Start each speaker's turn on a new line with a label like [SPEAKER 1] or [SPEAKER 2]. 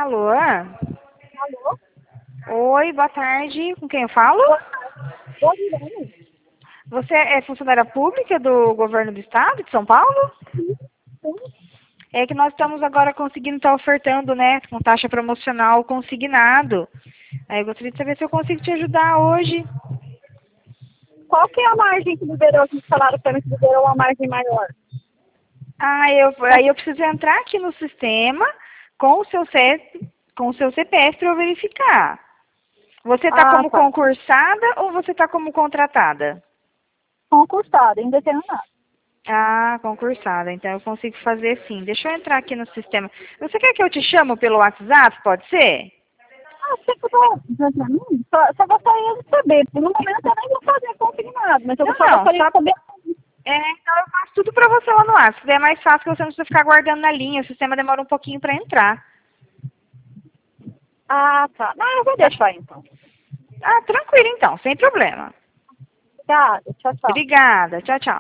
[SPEAKER 1] Alô?
[SPEAKER 2] Alô?
[SPEAKER 1] Oi, boa tarde. Com quem eu falo?
[SPEAKER 2] Oi, Irene.
[SPEAKER 1] Você é funcionária pública do governo do estado de São Paulo?
[SPEAKER 2] Sim.
[SPEAKER 1] É que nós estamos agora conseguindo estar ofertando, né, com taxa promocional consignado. Aí eu gostaria de saber se eu consigo te ajudar hoje.
[SPEAKER 2] Qual que é a margem que liberou, que falaram para mim que liberou uma margem maior?
[SPEAKER 1] Aí eu preciso entrar aqui no sistema com o seu CPF para eu verificar. Você está
[SPEAKER 2] Ah,
[SPEAKER 1] como
[SPEAKER 2] tá.
[SPEAKER 1] concursada ou você está como contratada?
[SPEAKER 2] Concursada, indeterminado.
[SPEAKER 1] Ah, concursada. Então eu consigo fazer sim. Deixa eu entrar aqui no sistema. Você quer que eu te chamo pelo WhatsApp? Pode ser?
[SPEAKER 2] Ah, você puder dizer para mim? Só gostaria de saber. Por um momento eu nem vou fazer consignado, mas eu
[SPEAKER 1] Não,
[SPEAKER 2] só
[SPEAKER 1] não.
[SPEAKER 2] gostaria
[SPEAKER 1] Só,
[SPEAKER 2] de saber.
[SPEAKER 1] então eu faço tudo para você lá no WhatsApp. É mais fácil que você não precisa ficar guardando na linha. O sistema demora um pouquinho para entrar.
[SPEAKER 2] Ah, tá. Não, eu vou
[SPEAKER 1] Tá?
[SPEAKER 2] deixar então.
[SPEAKER 1] Ah, tranquilo então. Sem problema.
[SPEAKER 2] Obrigada. Tchau, tchau.
[SPEAKER 1] Obrigada. Tchau, tchau.